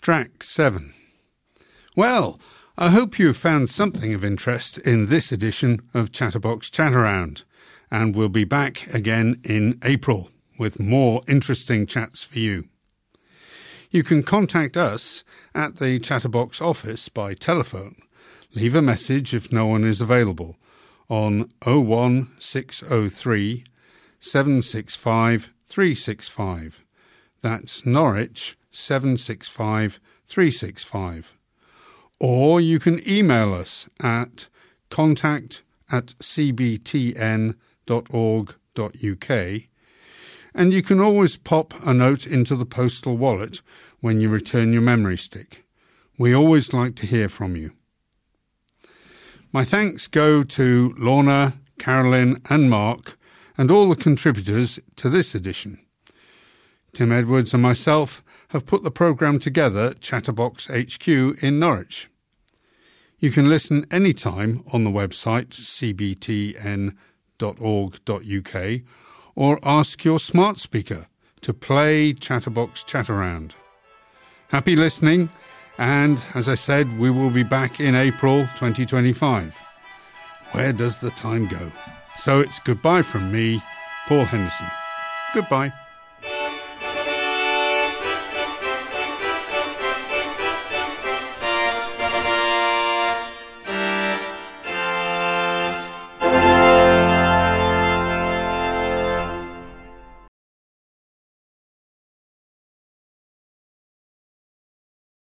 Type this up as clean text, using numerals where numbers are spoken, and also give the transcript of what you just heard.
Track 7. Well, I hope you found something of interest in this edition of Chatterbox Chat-Around, and we'll be back again in April with more interesting chats for you. You can contact us at the Chatterbox office by telephone. Leave a message if no one is available on 01603 765 365. That's Norwich 765 365. Or you can email us at contact@cbtn.org.uk, and you can always pop a note into the postal wallet when you return your memory stick. We always like to hear from you. My thanks go to Lorna, Carolyn and Mark and all the contributors to this edition. Tim Edwards and myself have put the programme together at Chatterbox HQ in Norwich. You can listen anytime on the website cbtn.org.uk or ask your smart speaker to play Chatterbox Chat-Around. Happy listening, and as I said, we will be back in April 2025. Where does the time go? So it's goodbye from me, Paul Henderson. Goodbye.